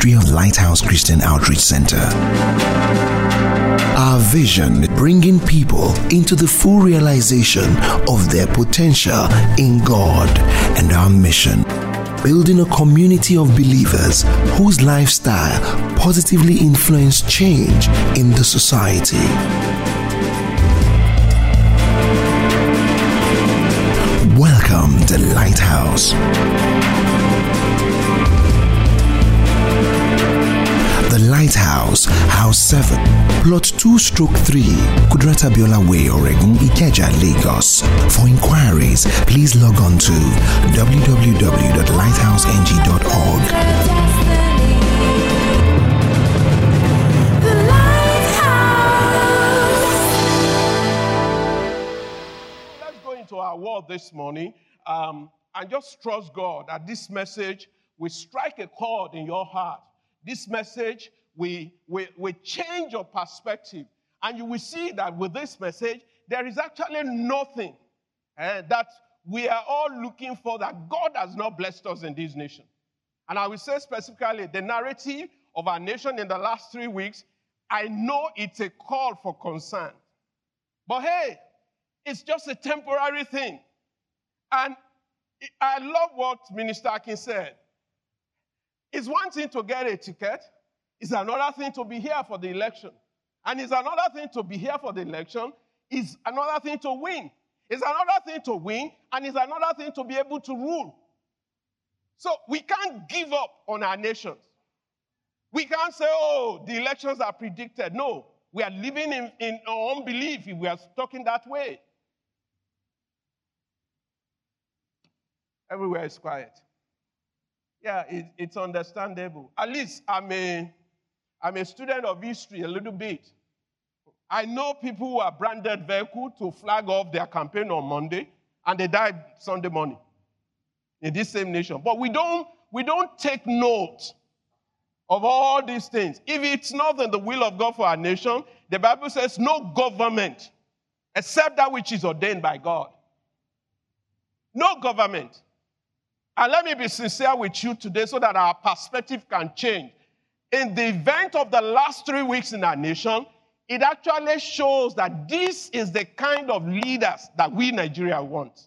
ministry of Lighthouse Christian Outreach Center. Our vision, bringing people into the full realization of their potential in God, and our mission, building a community of believers whose lifestyle positively influence change in the society. Welcome to Lighthouse. The Lighthouse, House 7, Plot 2/3, Kudrata Biola Way, Oregon, Ikeja, Lagos. For inquiries, please log on to www.lighthouseng.org. Let's go into our word this morning and just trust God that this message will strike a chord in your heart. This message will change your perspective. And you will see that with this message, there is actually nothing that we are all looking for that God has not blessed us in this nation. And I will say specifically, the narrative of our nation in the last 3 weeks, I know it's a call for concern. But hey, it's just a temporary thing. And I love what Minister Akin said. It's one thing to get a ticket. It's another thing to be here for the election. And it's another thing to be here for the election. It's another thing to win. It's another thing to win. And it's another thing to be able to rule. So we can't give up on our nations. We can't say, oh, the elections are predicted. No, we are living in our unbelief if we are talking that way. Everywhere is quiet. Yeah, it's understandable. At least I'm a student of history a little bit. I know people who are branded vehicle to flag off their campaign on Monday, and they died Sunday morning in this same nation. But we don't take note of all these things. If it's not in the will of God for our nation, the Bible says no government except that which is ordained by God. No government. And let me be sincere with you today so that our perspective can change. In the event of the last 3 weeks in our nation, it actually shows that this is the kind of leaders that we Nigeria want.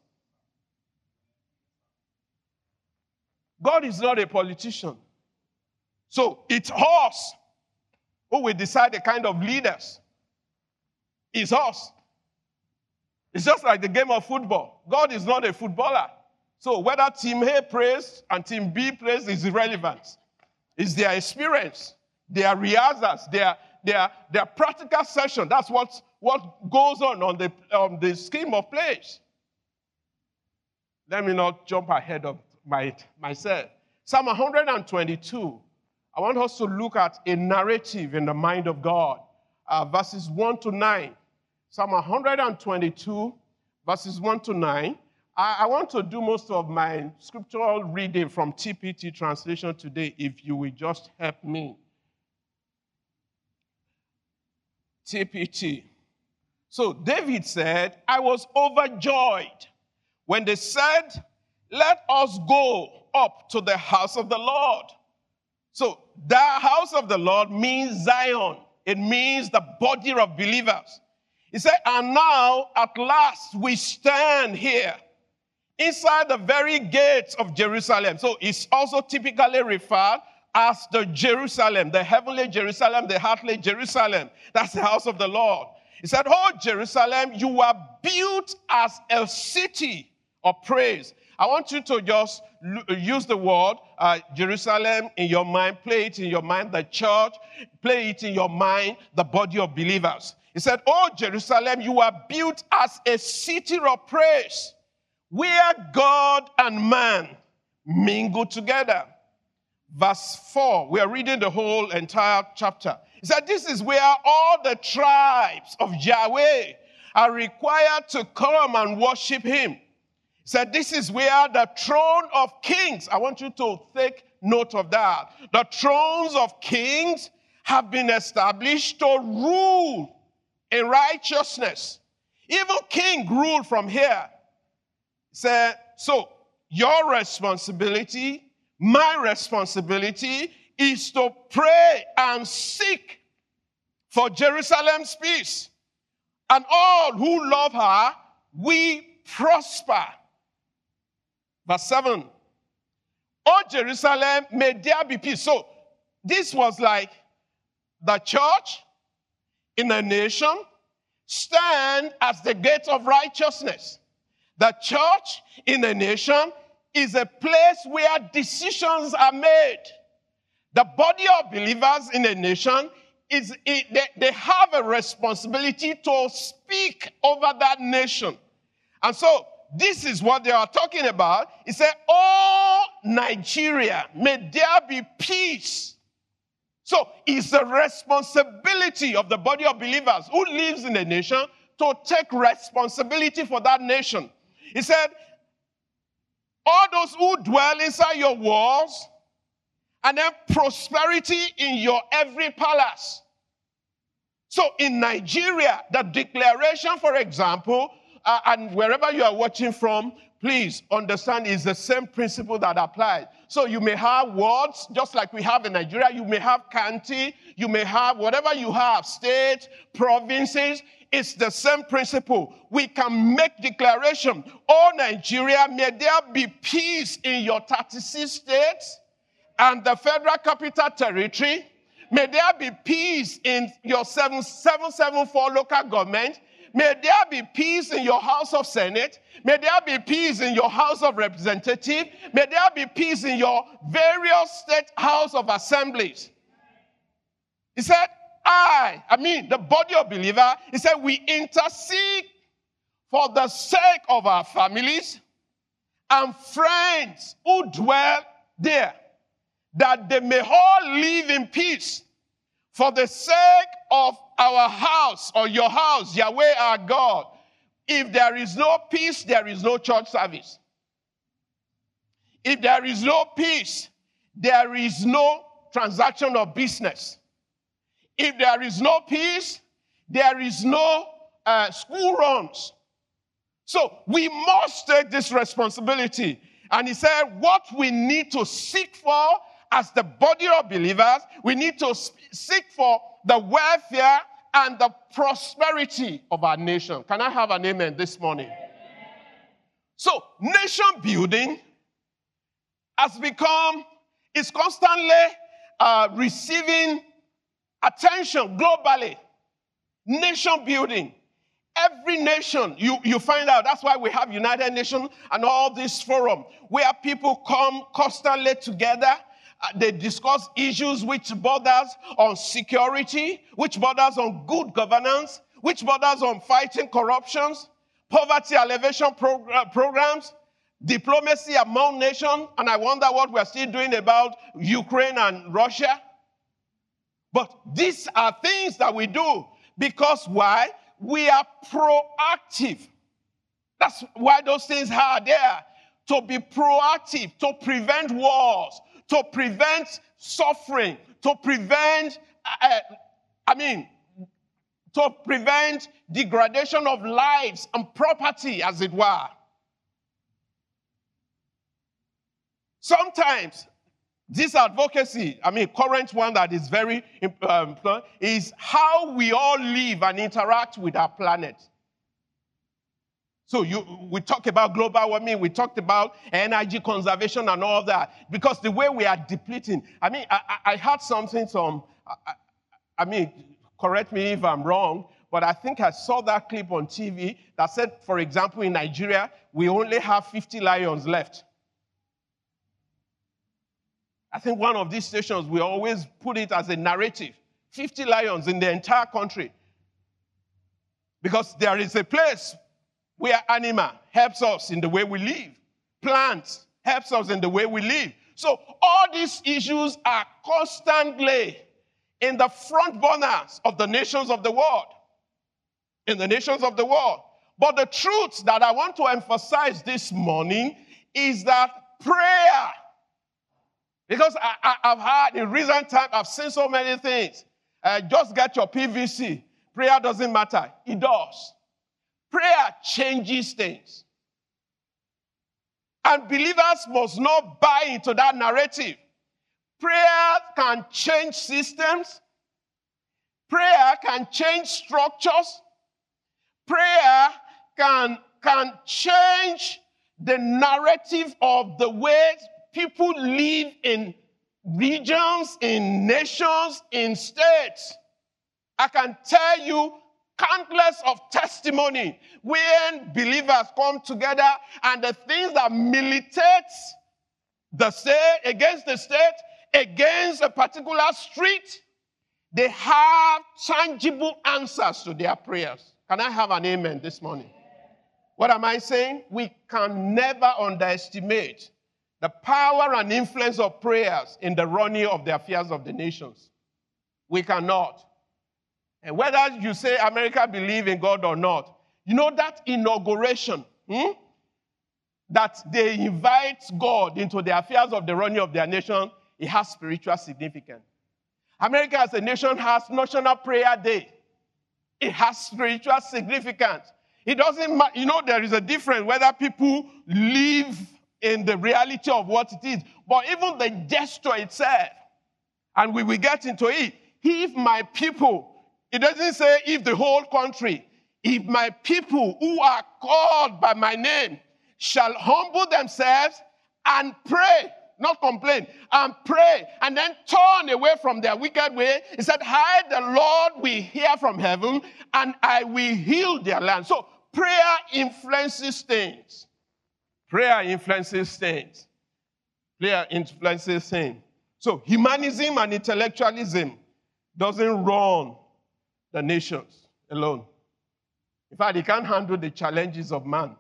God is not a politician. So it's us who will decide the kind of leaders. It's us. It's just like the game of football. God is not a footballer. So whether Team A plays and Team B plays is irrelevant. It's their experience, their rehearsals, their practical session. That's what goes on the scheme of plays. Let me not jump ahead of myself. Psalm 122. I want us to look at a narrative in the mind of God. Verses 1 to 9. Psalm 122, verses 1 to 9. I want to do most of my scriptural reading from TPT translation today, if you will just help me. TPT. So David said, I was overjoyed when they said, let us go up to the house of the Lord. So the house of the Lord means Zion. It means the body of believers. He said, and now at last we stand here inside the very gates of Jerusalem. So it's also typically referred as the Jerusalem, the heavenly Jerusalem, the earthly Jerusalem. That's the house of the Lord. He said, oh, Jerusalem, you are built as a city of praise. I want you to just use the word Jerusalem in your mind. Play it in your mind, the church. Play it in your mind, the body of believers. He said, oh, Jerusalem, you are built as a city of praise, where God and man mingle together. Verse 4, we are reading the whole entire chapter. He said, this is where all the tribes of Yahweh are required to come and worship him. He said, this is where the throne of kings, I want you to take note of that. The thrones of kings have been established to rule in righteousness. Even king ruled from here. He said, so your responsibility, my responsibility is to pray and seek for Jerusalem's peace. And all who love her, we prosper. Verse 7. O Jerusalem, may there be peace. So this was like the church in a nation stand as the gate of righteousness. The church in a nation is a place where decisions are made. The body of believers in a nation, they have a responsibility to speak over that nation. And so this is what they are talking about. He said, oh, Nigeria, may there be peace. So it's the responsibility of the body of believers who lives in a nation to take responsibility for that nation. He said, all those who dwell inside your walls, and then prosperity in your every palace. So in Nigeria, the declaration, for example, and wherever you are watching from, please understand it's the same principle that applies. So you may have wards, just like we have in Nigeria. You may have county, you may have whatever you have, state, provinces. It's the same principle. We can make declaration, oh Nigeria, may there be peace in your 36 states and the Federal Capital Territory. May there be peace in your 774 local government. May there be peace in your House of Senate. May there be peace in your House of Representatives. May there be peace in your various state House of Assemblies. He said, the body of believers, he said, we intercede for the sake of our families and friends who dwell there, that they may all live in peace for the sake of our house or your house, Yahweh our God. If there is no peace, there is no church service. If there is no peace, there is no transaction of business. If there is no peace, there is no school runs. So we must take this responsibility. And he said, what we need to seek for as the body of believers, we need to seek for the welfare and the prosperity of our nation. Can I have an amen this morning? So nation building is constantly receiving attention globally. Nation building. Every nation, you find out, that's why we have United Nations and all this forum, where people come constantly together. They discuss issues which borders on security, which borders on good governance, which borders on fighting corruptions, poverty alleviation programs, diplomacy among nations, and I wonder what we're still doing about Ukraine and Russia. But these are things that we do because why? We are proactive. That's why those things are there. To be proactive, to prevent wars, to prevent suffering, to prevent, to prevent degradation of lives and property, as it were. Sometimes this advocacy, current one that is very important, is how we all live and interact with our planet. So we talk about global warming, we talked about energy conservation and all that, because the way we are depleting. I heard something correct me if I'm wrong, but I think I saw that clip on TV that said, for example, in Nigeria, we only have 50 lions left. I think one of these stations, we always put it as a narrative. 50 lions in the entire country. Because there is a place where animal helps us in the way we live. Plants helps us in the way we live. So all these issues are constantly in the front burners of the nations of the world. In the nations of the world. But the truth that I want to emphasize this morning is that prayer, because I've had, in recent time, I've seen so many things. Just get your PVC. Prayer doesn't matter. It does. Prayer changes things. And believers must not buy into that narrative. Prayer can change systems. Prayer can change structures. Prayer can change the narrative of the way people live in regions, in nations, in states. I can tell you countless of testimony when believers come together and the things that militate the state, against a particular street, they have tangible answers to their prayers. Can I have an amen this morning? What am I saying? We can never underestimate the power and influence of prayers in the running of the affairs of the nations. We cannot. And whether you say America believes in God or not, you know that inauguration, that they invite God into the affairs of the running of their nation, it has spiritual significance. America as a nation has National Prayer Day. It has spiritual significance. It doesn't matter, there is a difference whether people live in the reality of what it is, but even the gesture itself, and we will get into it. If my people, it doesn't say if the whole country, if my people who are called by my name shall humble themselves and pray, not complain, and pray, and then turn away from their wicked way. He said, I, the Lord, will hear from heaven, and I will heal their land. So prayer influences things. Prayer influences things. Prayer influences things. So humanism and intellectualism doesn't run the nations alone. In fact, it can't handle the challenges of man.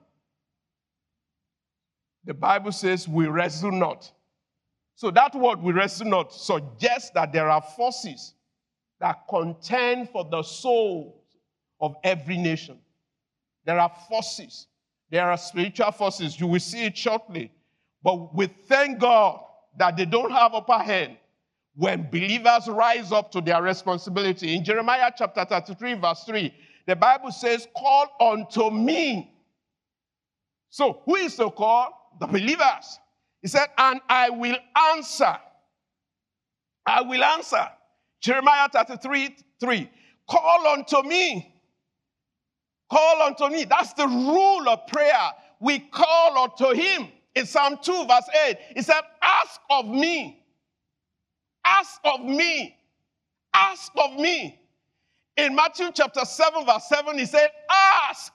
The Bible says we wrestle not. So that word, we wrestle not, suggests that there are forces that contend for the souls of every nation. There are forces. There are spiritual forces. You will see it shortly. But we thank God that they don't have upper hand when believers rise up to their responsibility. In Jeremiah chapter 33, verse 3, the Bible says, call unto me. So who is to call? The believers. He said, and I will answer. I will answer. Jeremiah 33, 3. Call unto me. Call unto me. That's the rule of prayer. We call unto him. In Psalm 2, verse 8, he said, ask of me. Ask of me. Ask of me. In Matthew chapter 7, verse 7, he said, ask.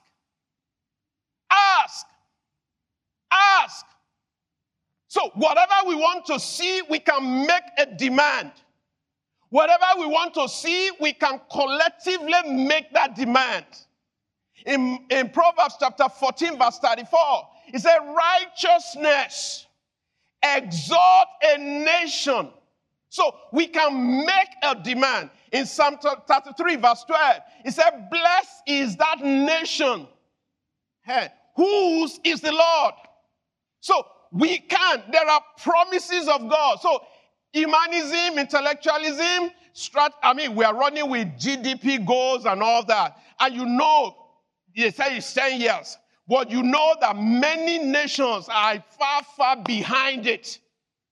Ask. Ask. So whatever we want to see, we can make a demand. Whatever we want to see, we can collectively make that demand. In Proverbs chapter 14, verse 34, it said, righteousness exalt a nation. So we can make a demand. In Psalm 33, verse 12, it said, blessed is that nation, whose is the Lord. So we can. There are promises of God. So humanism, intellectualism, we are running with GDP goals and all that. And they say it's 10 years. But you know that many nations are far, far behind it.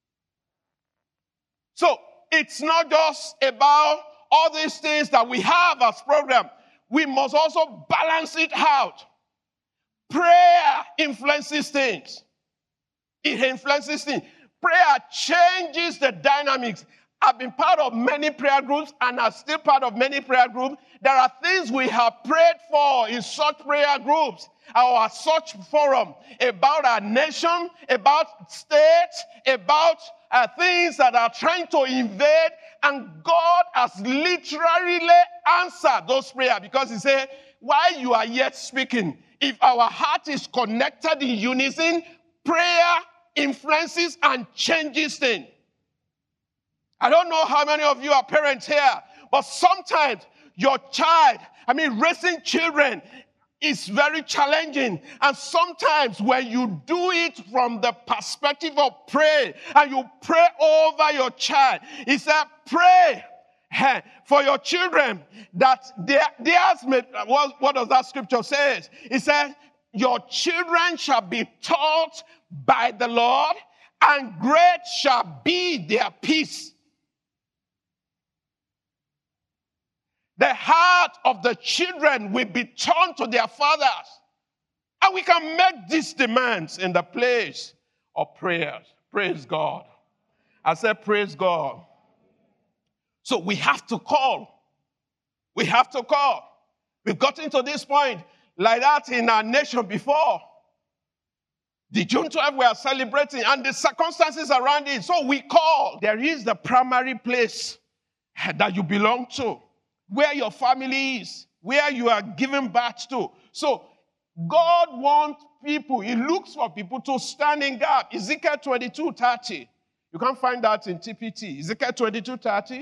So it's not just about all these things that we have as program. We must also balance it out. Prayer influences things. It influences things. Prayer changes the dynamics. I've been part of many prayer groups and I'm still part of many prayer groups. There are things we have prayed for in such prayer groups or such forum about our nation, about states, about things that are trying to invade, and God has literally answered those prayers because he said, while you are yet speaking, if our heart is connected in unison, prayer influences and changes things. I don't know how many of you are parents here, but sometimes your child, raising children is very challenging. And sometimes when you do it from the perspective of prayer, and you pray over your child, he said, pray for your children that what does that scripture say? It says, your children shall be taught by the Lord, and great shall be their peace. The heart of the children will be turned to their fathers. And we can make these demands in the place of prayers. Praise God. I said, praise God. So we have to call. We have to call. We've gotten to this point like that in our nation before. The June 12 we are celebrating and the circumstances around it. So we call. There is the primary place that you belong to, where your family is, where you are given birth to. So God wants people, he looks for people to stand in gap. Ezekiel 22:30. You can't find that in TPT. Ezekiel 22:30.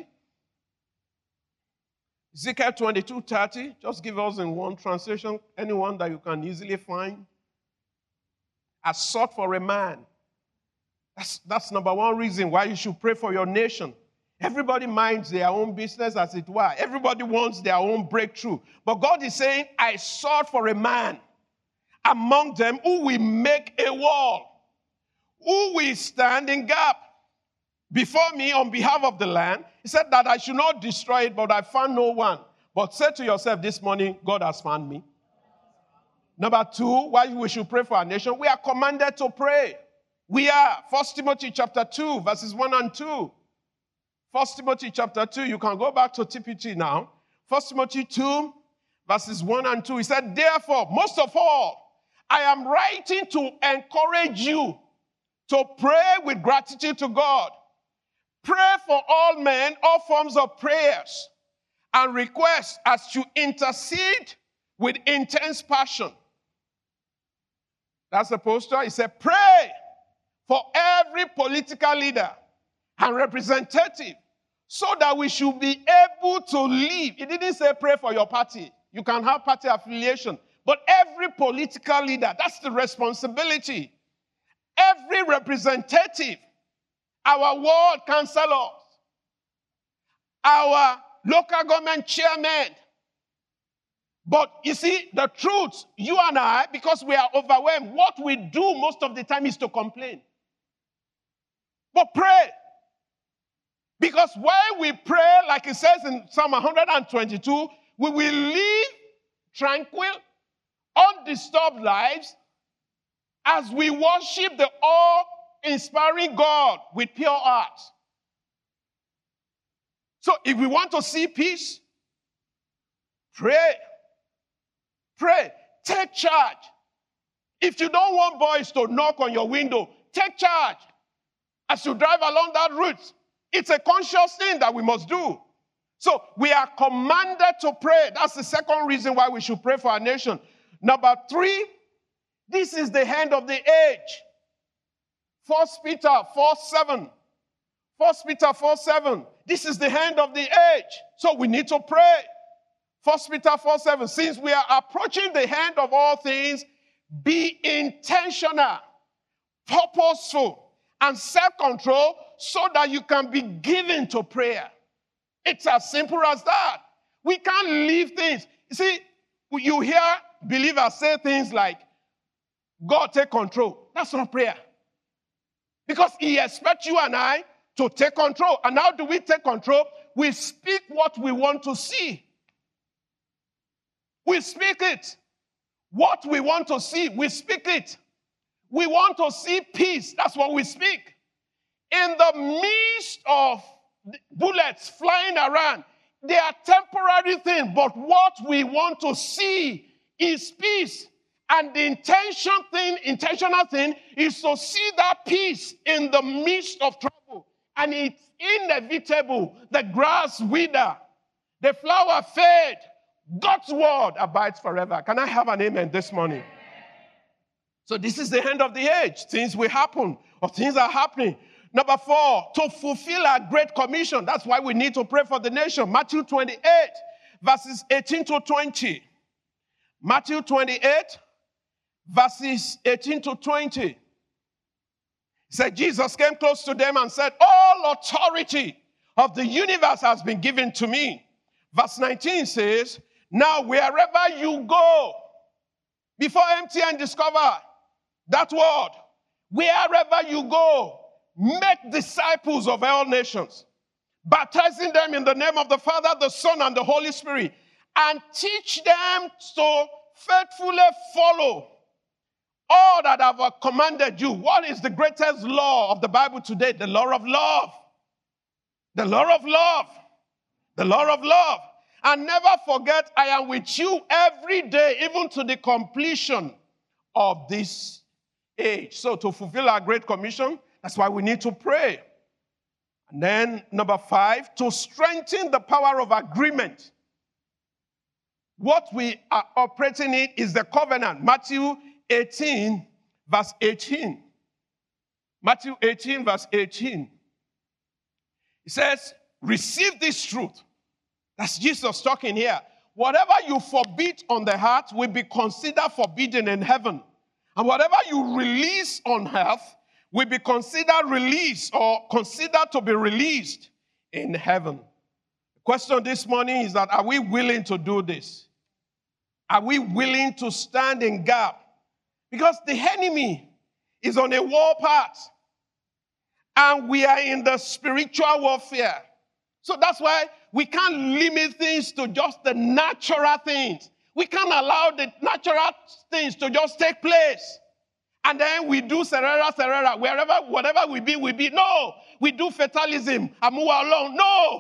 Ezekiel 22:30. Just give us in one translation, anyone that you can easily find. I sought for a man. That's number one reason why you should pray for your nation. Everybody minds their own business, as it were. Everybody wants their own breakthrough. But God is saying, I sought for a man among them who will make a wall, who will stand in gap before me on behalf of the land. He said that I should not destroy it, but I found no one. But say to yourself this morning, God has found me. Number two, why we should pray for our nation. We are commanded to pray. We are. 1 Timothy chapter 2, verses 1 and 2. 1 Timothy chapter 2, you can go back to TPT now. 1 Timothy 2, verses 1 and 2. He said, therefore, most of all, I am writing to encourage you to pray with gratitude to God. Pray for all men, all forms of prayers and requests as you intercede with intense passion. That's the poster. He said, pray for every political leader and representative so that we should be able to live. He didn't say pray for your party. You can have party affiliation. But every political leader, that's the responsibility. Every representative, our ward councillors, our local government chairman. But you see, the truth, you and I, because we are overwhelmed, what we do most of the time is to complain. But pray. Because when we pray, like it says in Psalm 122, we will live tranquil, undisturbed lives as we worship the awe-inspiring God with pure hearts. So if we want to see peace, pray. Pray. Take charge. If you don't want boys to knock on your window, take charge. As you drive along that route, it's a conscious thing that we must do. So we are commanded to pray. That's the second reason why we should pray for our nation. Number three, this is the end of the age. 1 Peter 4:7. 1 Peter 4:7. This is the end of the age. So we need to pray. 1 Peter 4:7. Since we are approaching the end of all things, be intentional, purposeful, and self-control so that you can be given to prayer. It's as simple as that. We can't leave things. You see, you hear believers say things like, God take control. That's not prayer. Because he expects you and I to take control. And how do we take control? We speak what we want to see. We speak it. What we want to see, we speak it. We want to see peace. That's what we speak. In the midst of bullets flying around, they are temporary things, but what we want to see is peace. And the intentional thing is to see that peace in the midst of trouble. And it's inevitable. The grass wither, the flower fade. God's word abides forever. Can I have an amen this morning? So this is the end of the age. Things will happen, or things are happening. Number 4, to fulfill our great commission. That's why we need to pray for the nation. Matthew 28, verses 18 to 20. Matthew 28, verses 18 to 20. It said, Jesus came close to them and said, all authority of the universe has been given to me. Verse 19 says, now wherever you go, before MTN discover that word, wherever you go, make disciples of all nations, baptizing them in the name of the Father, the Son, and the Holy Spirit, and teach them to faithfully follow all that I have commanded you. What is the greatest law of the Bible today? The law of love. The law of love. The law of love. And never forget, I am with you every day, even to the completion of this age. So to fulfill our Great Commission, that's why we need to pray. And then number 5, to strengthen the power of agreement. What we are operating in is the covenant. Matthew 18, verse 18. Matthew 18, verse 18. It says, receive this truth. That's Jesus talking here. Whatever you forbid on the heart will be considered forbidden in heaven. And whatever you release on earth will be considered released or considered to be released in heaven. The question this morning is that, are we willing to do this? Are we willing to stand in gap? Because the enemy is on a war path. And we are in the spiritual warfare. So that's why we can't limit things to just the natural things. We can't allow the natural things to just take place. And then we do serera, whatever we be, we be. No, we do fatalism and move along.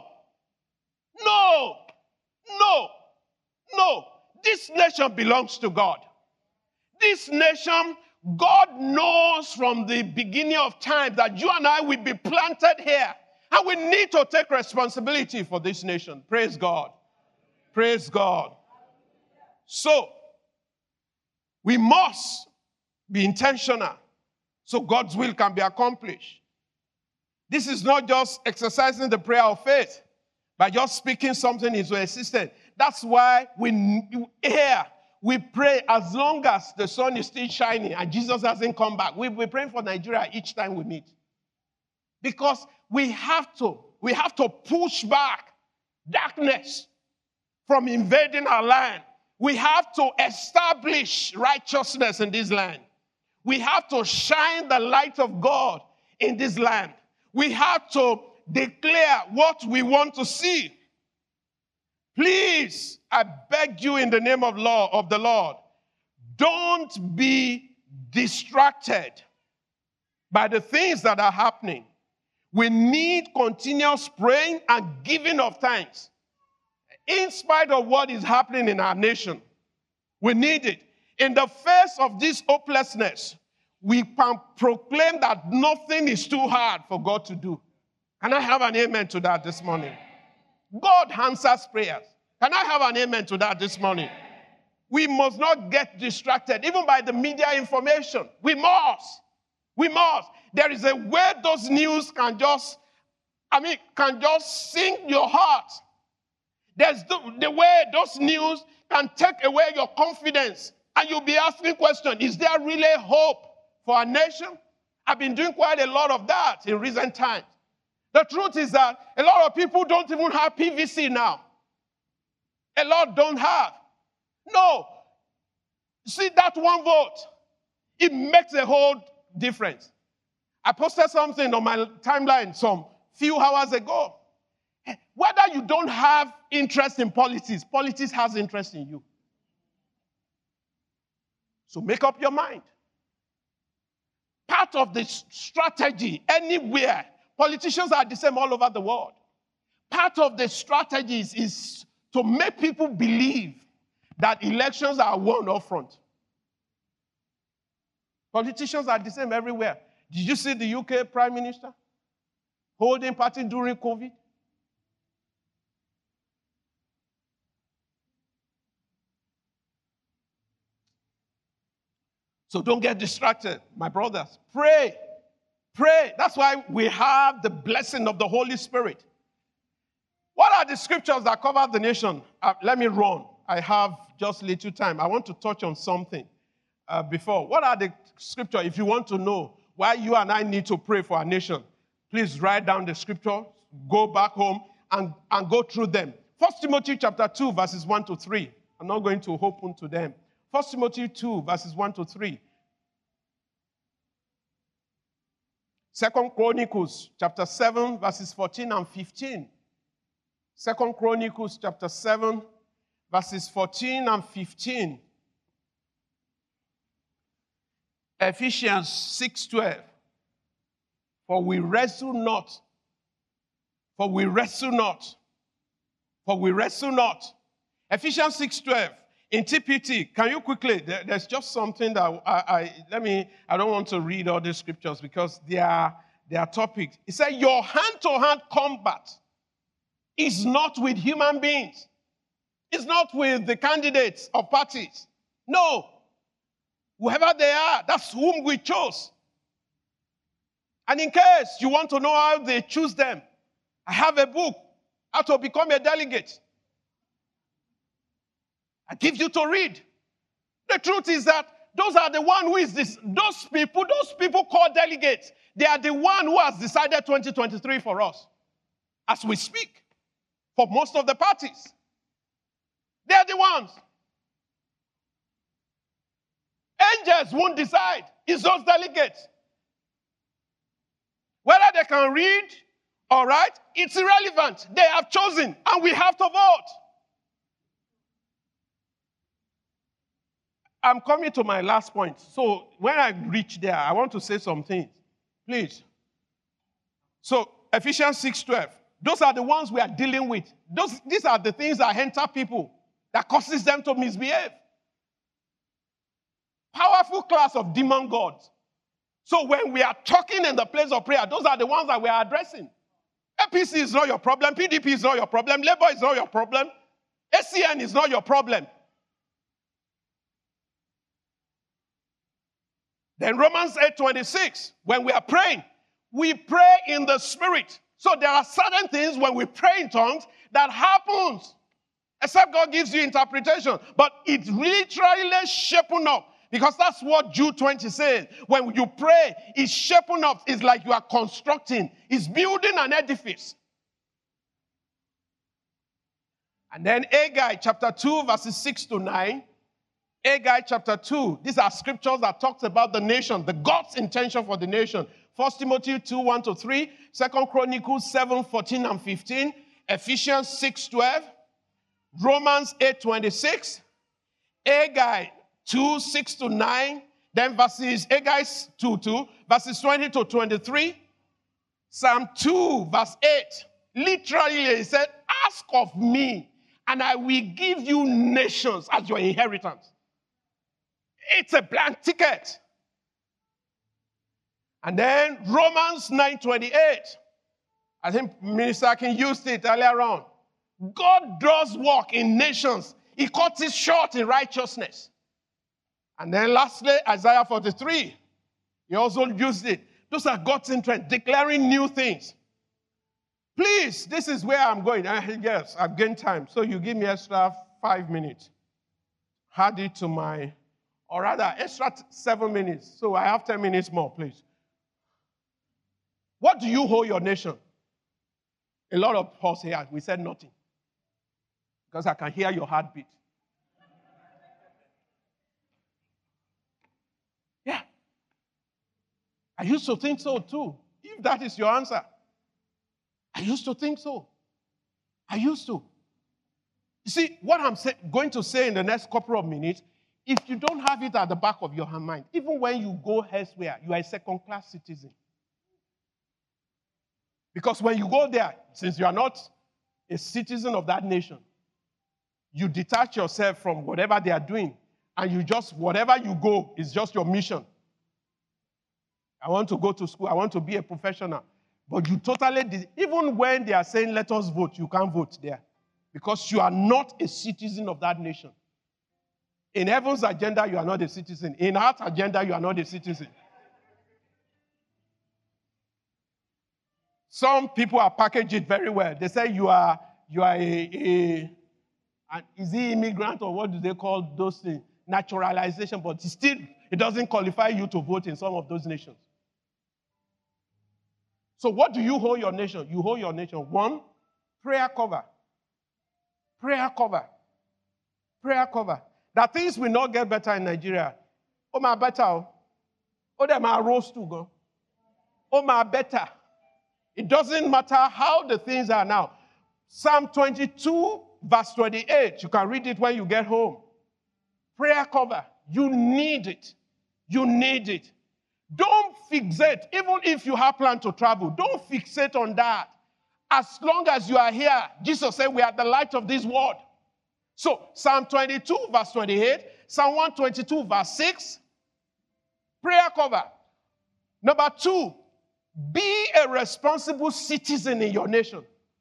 No. This nation belongs to God. This nation, God knows from the beginning of time that you and I will be planted here. And we need to take responsibility for this nation. Praise God. Praise God. So, we must be intentional so God's will can be accomplished. This is not just exercising the prayer of faith by just speaking something into existence. That's why we pray as long as the sun is still shining and Jesus hasn't come back. We're praying for Nigeria each time we meet. Because we have to push back darkness from invading our land. We have to establish righteousness in this land. We have to shine the light of God in this land. We have to declare what we want to see. Please, I beg you in the name of the Lord, don't be distracted by the things that are happening. We need continuous praying and giving of thanks. In spite of what is happening in our nation, we need it. In the face of this hopelessness, we can proclaim that nothing is too hard for God to do. Can I have an amen to that this morning? God answers prayers. Can I have an amen to that this morning? We must not get distracted, even by the media information. We must. There is a way those news can just sink your heart. There's the way those news can take away your confidence. And you'll be asking questions, is there really hope for our nation? I've been doing quite a lot of that in recent times. The truth is that a lot of people don't even have PVC now. A lot don't have. No. See, that one vote, it makes a whole difference. I posted something on my timeline some few hours ago. Whether you don't have interest in politics has interest in you. So make up your mind. Part of the strategy anywhere, politicians are the same all over the world. Part of the strategies is to make people believe that elections are won up front. Politicians are the same everywhere. Did you see the UK Prime Minister holding party during COVID? So don't get distracted, my brothers. Pray. That's why we have the blessing of the Holy Spirit. What are the scriptures that cover the nation? Let me run. I have just little time. I want to touch on something before. What are the scriptures? If you want to know why you and I need to pray for our nation, please write down the scripture, go back home, and go through them. 1 Timothy chapter 2, verses 1 to 3. I'm not going to open to them. 1 Timothy 2, verses 1 to 3. 2 Chronicles chapter 7, verses 14 and 15. 2 Chronicles chapter 7, verses 14 and 15. Ephesians 6:12. For we wrestle not. For we wrestle not. For we wrestle not. Ephesians 6:12. In TPT, can you quickly, there's just something that I don't want to read all the scriptures because they are topics. It said, your hand-to-hand combat is not with human beings. It's not with the candidates of parties. No. Whoever they are, that's whom we chose. And in case you want to know how they choose them, I have a book, How to Become a Delegate. I give you to read. The truth is that those are the one who is this. Those people called delegates, they are the one who has decided 2023 for us as we speak, for most of the parties. They are the ones. Angels won't decide. It's those delegates. Whether they can read or write, it's irrelevant. They have chosen, and we have to vote. I'm coming to my last point. So when I reach there, I want to say some things. Please. So Ephesians 6:12. Those are the ones we are dealing with. These are the things that enter people, that causes them to misbehave. Powerful class of demon gods. So when we are talking in the place of prayer, those are the ones that we are addressing. APC is not your problem. PDP is not your problem. Labour is not your problem. ACN is not your problem. Then Romans 8:26, when we are praying, we pray in the Spirit. So there are certain things when we pray in tongues that happens, except God gives you interpretation. But it's literally shaping up, because that's what Jude 20 says. When you pray, it's shaping up. It's like you are constructing. It's building an edifice. And then Haggai chapter 2, verses 6 to 9. Haggai chapter 2. These are scriptures that talks about the nation, the God's intention for the nation. 1 Timothy 2, 1 to 3. 2 Chronicles 7, 14 and 15. Ephesians 6, 12. Romans 8, 26. Haggai 2, 6 to 9. Then Haggai 2, 2. Verses 20 to 23. Psalm 2, verse 8. Literally, it said, ask of me, and I will give you nations as your inheritance. It's a blank ticket. And then Romans 9:28. I think Minister King used it earlier on. God does work in nations. He cuts it short in righteousness. And then lastly, Isaiah 43. He also used it. Those are God's intent, declaring new things. Please, this is where I'm going. Yes, I've gained time. So you give me extra 5 minutes. Add it to my, or rather, extra 7 minutes. So I have 10 minutes more, please. What do you owe your nation? A lot of us here, we said nothing. Because I can hear your heartbeat. Yeah. I used to think so too, if that is your answer. I used to think so. I used to. You see, what I'm going to say in the next couple of minutes, if you don't have it at the back of your mind, even when you go elsewhere, you are a second-class citizen. Because when you go there, since you are not a citizen of that nation, you detach yourself from whatever they are doing, and you just, whatever you go is just your mission. I want to go to school. I want to be a professional. But you totally, even when they are saying, let us vote, you can't vote there. Because you are not a citizen of that nation. In heaven's agenda, you are not a citizen. In earth's agenda, you are not a citizen. Some people are packaged it very well. They say you are is he immigrant or what do they call those things? Naturalization, but still, it doesn't qualify you to vote in some of those nations. So what do you owe your nation? You owe your nation, one, prayer cover. Prayer cover. Prayer cover. That things will not get better in Nigeria. Oh, my better. Oh, them are rose to go. better. It doesn't matter how the things are now. Psalm 22, verse 28. You can read it when you get home. Prayer cover. You need it. You need it. Don't fixate. Even if you have planned to travel, don't fixate on that. As long as you are here, Jesus said we are the light of this world. So, Psalm 22, verse 28. Psalm 122, verse 6. Prayer cover. Number 2, be a responsible citizen in your nation.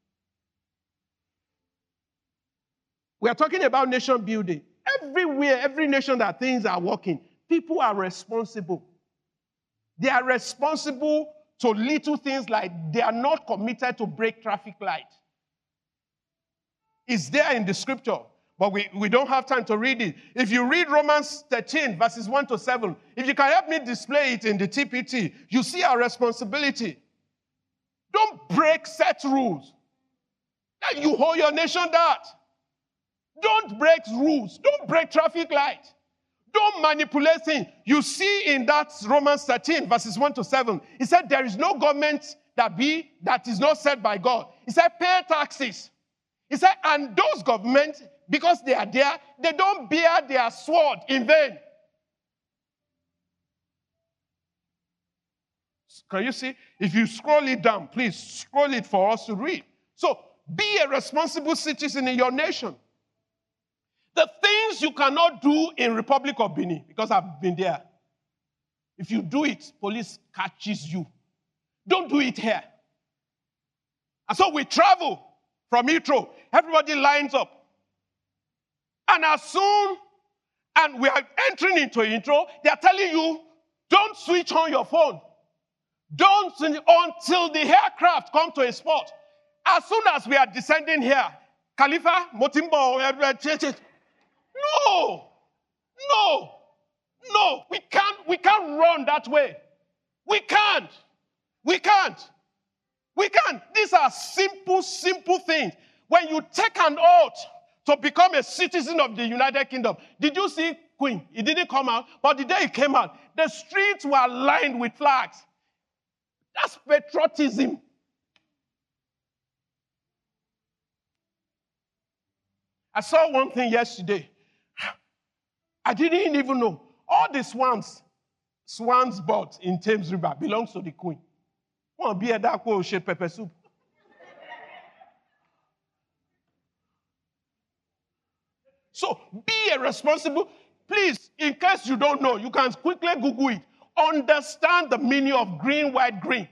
We are talking about nation building. Everywhere, every nation that things are working, people are responsible. They are responsible to little things like they are not committed to break traffic light. It's there in the scripture, but we don't have time to read it. If you read Romans 13, verses 1 to 7, if you can help me display it in the TPT, you see our responsibility. Don't break set rules. You hold your nation that. Don't break rules. Don't break traffic light. Don't manipulate things. You see in that Romans 13, verses 1 to 7, he said there is no government that is not set by God. He said pay taxes. He said, and those governments, because they are there, they don't bear their sword in vain. Can you see? If you scroll it down, please scroll it for us to read. So, be a responsible citizen in your nation. The things you cannot do in Republic of Benin, because I've been there. If you do it, police catches you. Don't do it here. And so we travel from Heathrow. Everybody lines up. And as soon as we are entering into Heathrow, they are telling you, don't switch on your phone. Don't until the aircraft come to a spot. As soon as we are descending here, Khalifa, Motimbo, no, we can't run that way. We can't. These are simple things. When you take an oath to become a citizen of the United Kingdom, did you see Queen? It didn't come out, but the day it came out, the streets were lined with flags. That's patriotism. I saw one thing yesterday. I didn't even know. All the swans bought in Thames River belongs to the Queen. Won't be a dark shade pepper soup. So be a responsible. Please, in case you don't know, you can quickly Google it. Understand the meaning of green, white, green.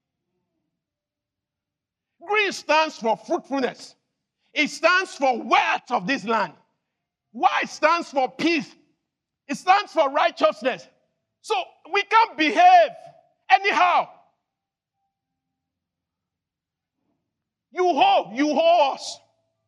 Green stands for fruitfulness. It stands for wealth of this land. White stands for peace. It stands for righteousness. So we can't behave anyhow. You horse.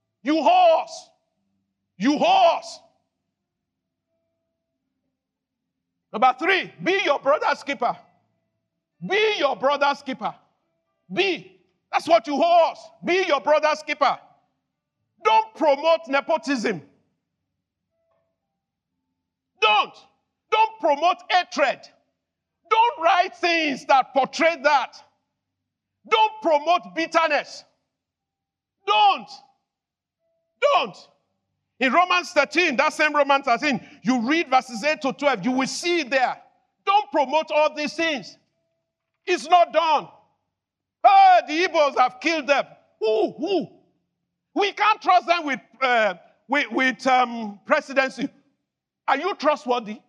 Number 3, be your brother's keeper. Be your brother's keeper. That's what you horse. Be your brother's keeper. Don't promote nepotism. Don't promote hatred. Don't write things that portray that. Don't promote bitterness. Don't. In Romans 13, that same Romans 13, you read verses 8 to 12, you will see it there. Don't promote all these things. It's not done. The Igbos have killed them. Who? We can't trust them with presidency. Are you trustworthy?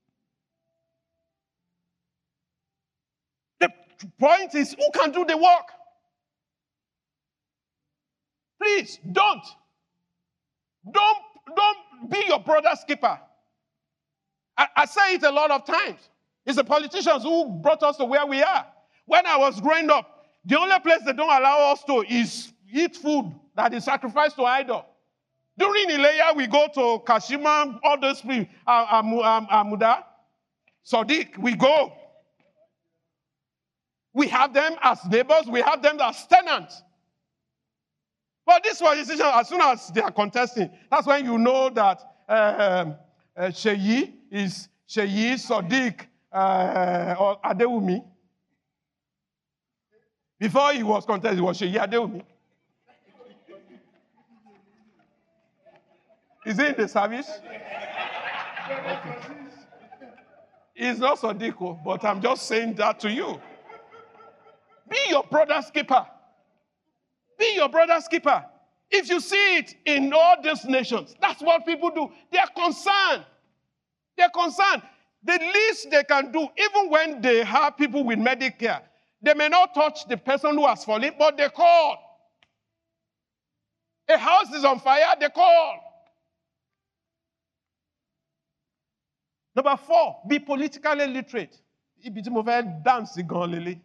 The point is, who can do the work? Please, don't be your brother's keeper. I say it a lot of times. It's the politicians who brought us to where we are. When I was growing up, the only place they don't allow us to is eat food that is sacrificed to idol. During Ileya, we go to Kashima, all those people, Amuda, Sadiq, we go. We have them as neighbors, we have them as tenants. But this was a decision, as soon as they are contesting, that's when you know that Sheyi, Sadiq, or Adewumi. Before he was contested, he was Seyi Adewumi. Is he in the service? He's not Sadiq, but I'm just saying that to you. Be your brother's keeper. Be your brother's keeper. If you see it in all these nations, that's what people do. They are concerned. They're concerned. The least they can do, even when they have people with Medicare, they may not touch the person who has fallen, but they call. A house is on fire, they call. Number 4, be politically literate. Ibi tí mo fẹ́ dance gan lele.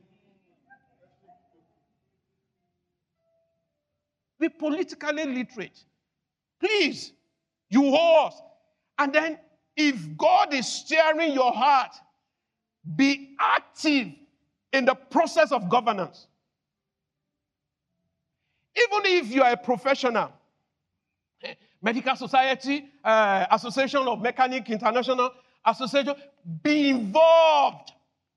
Be politically literate. Please, you owe us. And then, if God is steering your heart, be active in the process of governance. Even if you are a professional, Medical Society, Association of Mechanics International, Association, be involved.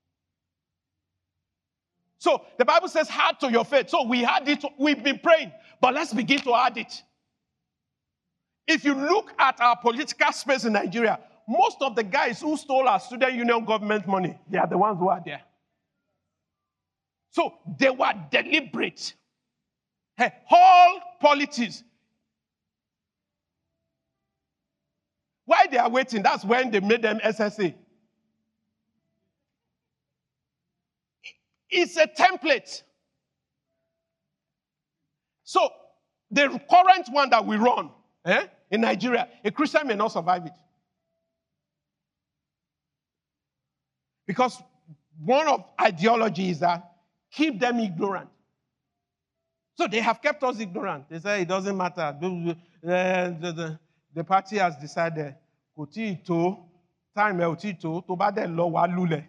So the Bible says, add to your faith. So we had it, we've been praying, but let's begin to add it. If you look at our political space in Nigeria, most of the guys who stole our student union government money, they are the ones who are there. So they were deliberate. Hey, all politics. While they are waiting, that's when they made them SSA. It's a template. So the current one that we run in Nigeria, a Christian may not survive it. Because one of ideology is that keep them ignorant. So they have kept us ignorant. They say it doesn't matter. The party has decided, kò tí tó, time ò tí tó, tó bá dẹ̀ lọ wá lulẹ̀.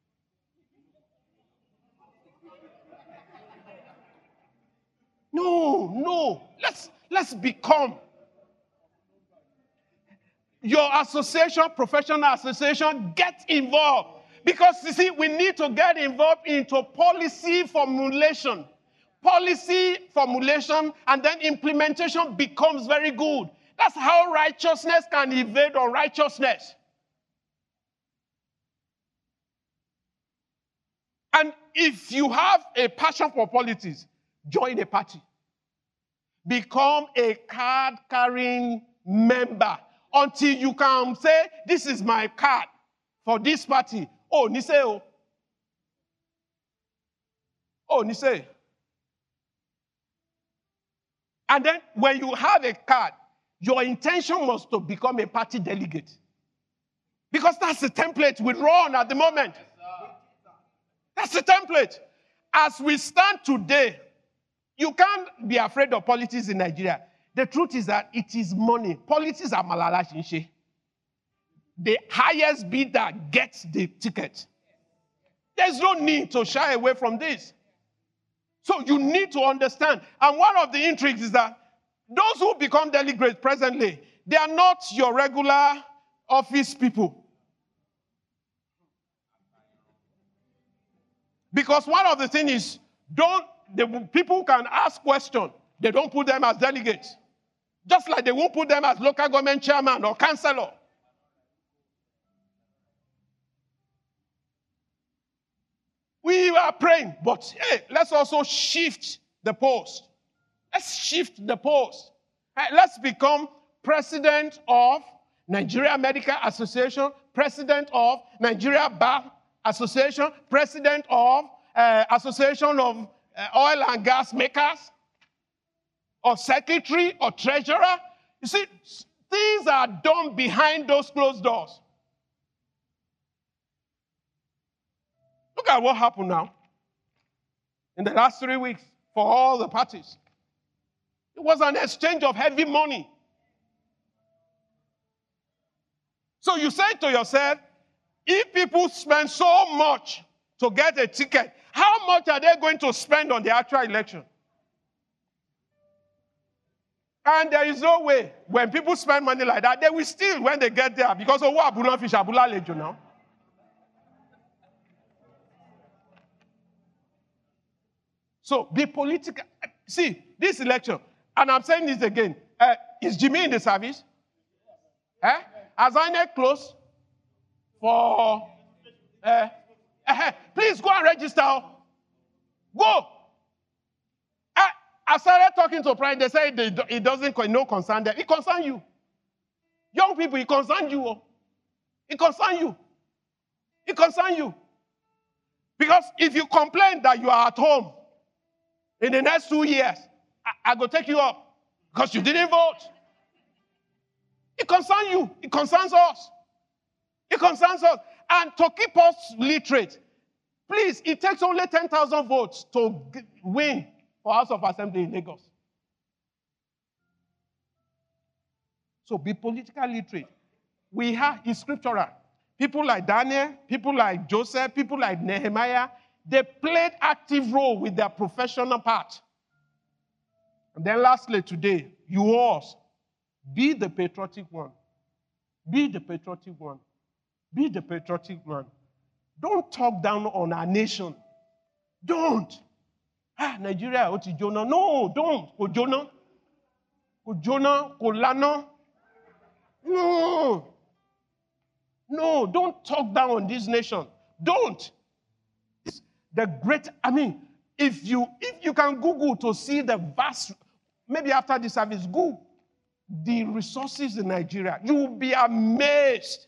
No. Let's become. Your association, professional association, get involved. Because, you see, we need to get involved into policy formulation. Policy formulation and then implementation becomes very good. That's how righteousness can evade unrighteousness. And if you have a passion for politics, join a party. Become a card-carrying member until you can say, this is my card for this party. Oh, Niseo. Oh, Niseo. And then when you have a card, your intention must to become a party delegate. Because that's the template we run at the moment. That's the template. As we stand today, you can't be afraid of politics in Nigeria. The truth is that it is money. Politics are malala shinshe. The highest bidder gets the ticket. There's no need to shy away from this. So you need to understand. And one of the intrigues is that those who become delegates presently, they are not your regular office people. Because one of the things is, the people can ask questions. They don't put them as delegates. Just like they won't put them as local government chairman or councillor. We are praying, but hey, let's also shift the post. Let's shift the post. Hey, let's become president of Nigeria Medical Association, president of Nigeria Bar Association, president of Association of Oil and Gas Makers, or secretary, or treasurer. You see, things are done behind those closed doors. Look at what happened now in the last 3 weeks for all the parties. It was an exchange of heavy money. So you say to yourself, if people spend so much to get a ticket, how much are they going to spend on the actual election? And there is no way, when people spend money like that, they will steal when they get there, because of what Abula Fish, Abula Lejo now. So be political. See, this election, and I'm saying this again, is Jimmy in the service? Has INEC closed for... please go and register. Go. I started talking to Prime. They said it doesn't concern them. It concerns you. Young people, it concerns you. It concerns you. It concerns you. Because if you complain that you are at home in the next 2 years, I go take you up because you didn't vote. It concerns you. It concerns us. It concerns us. And to keep us literate, please, it takes only 10,000 votes to win for House of Assembly in Lagos. So be politically literate. We have, it's scriptural. People like Daniel, people like Joseph, people like Nehemiah, they played active role with their professional part. And then lastly today, you all be the patriotic one. Be the patriotic one. Be the patriotic one. Don't talk down on our nation. Don't. Nigeria, Oti Jonah. No, don't. Ko Jonah. Ko Jonah. Ko Lano. No. No, don't talk down on this nation. Don't. It's the great, if you can Google to see the vast, maybe after this service, Google the resources in Nigeria. You will be amazed.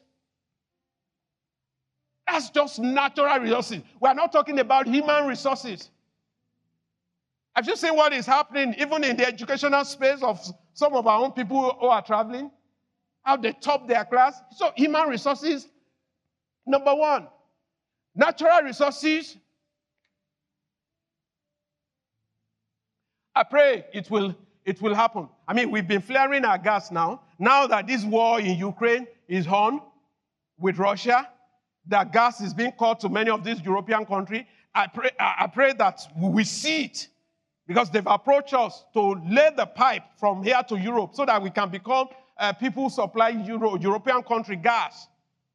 That's just natural resources. We're not talking about human resources. Have you seen what is happening even in the educational space of some of our own people who are traveling? How they top their class? So human resources, number one. Natural resources, I pray it will happen. We've been flaring our gas now. Now that this war in Ukraine is on with Russia, that gas is being cut to many of these European countries. I pray that we see it because they've approached us to lay the pipe from here to Europe so that we can become people who supply European country gas.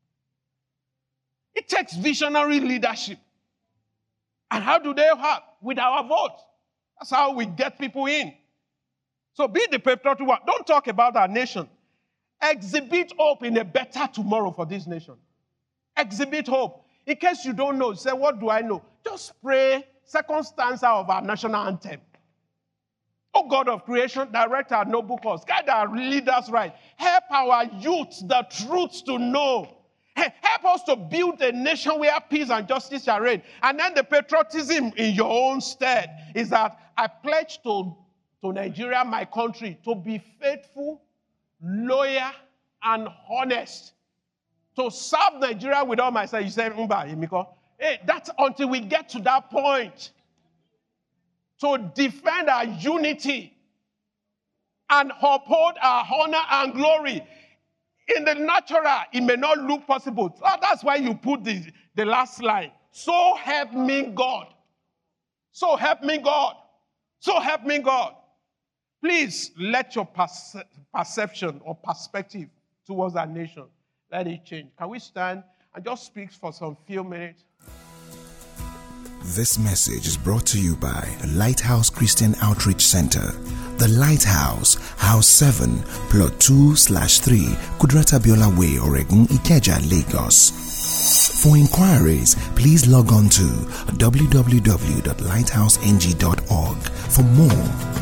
It takes visionary leadership. And how do they have? With our vote. That's how we get people in. So be the patriotic one. Don't talk about our nation. Exhibit hope in a better tomorrow for this nation. Exhibit hope. In case you don't know, say, what do I know? Just pray second stanza of our national anthem. Oh God of creation, direct our noble cause. Guide our leaders right. Help our youth the truth to know. Help us to build a nation where peace and justice shall reign. And then the patriotism in your own stead is that I pledge to Nigeria, my country, to be faithful, loyal, and honest. To serve Nigeria with all myself. You say, Emiko, that's until we get to that point. To defend our unity and uphold our honor and glory. In the natural, it may not look possible. So that's why you put the last line. So help me God. So help me God. So help me God. Please let your perception or perspective towards our nation, let it change. Can we stand and just speak for some few minutes? This message is brought to you by Lighthouse Christian Outreach Center. The Lighthouse, House 7, Plot 2/3, Kudrata Biola Way, Oregon, Ikeja, Lagos. For inquiries, please log on to www.lighthouseng.org. For more,